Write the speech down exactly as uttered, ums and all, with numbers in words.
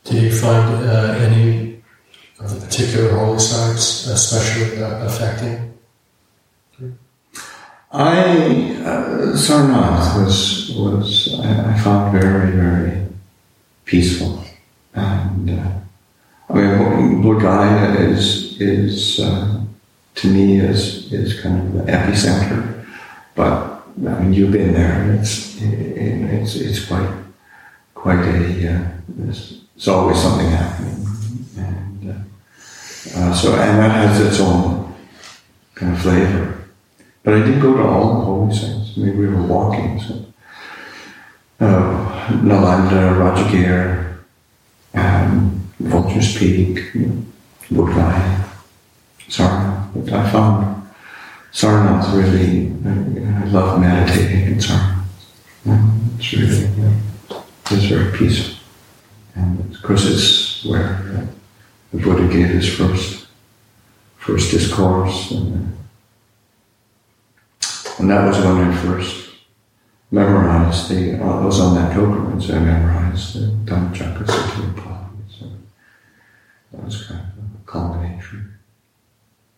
Do you find uh, any of the particular holy sites especially uh, affecting? I uh, Sarnath was was I, I found very very peaceful, and uh, I mean Bodh Gaya is is uh, to me is is kind of the epicenter, but I mean you've been there, and it's it, it's it's quite quite a uh, there's, there's always something happening, and uh, uh, so and that has its own kind of flavor. But I did go to all the holy sites. Maybe we were walking, so uh, Nalanda, Rajagir, um, Vulture's Peak, Bodh Gaya, Sarnath. But I found Sarnath really, I, I love meditating in Sarnath. Yeah, it's really, yeah, it's very peaceful. And of course it's where uh, the Buddha gave his first, first discourse. And, uh, And that was when I first memorized the, I was on that pilgrimage, I memorized the Dhammacakka Sutta. So that was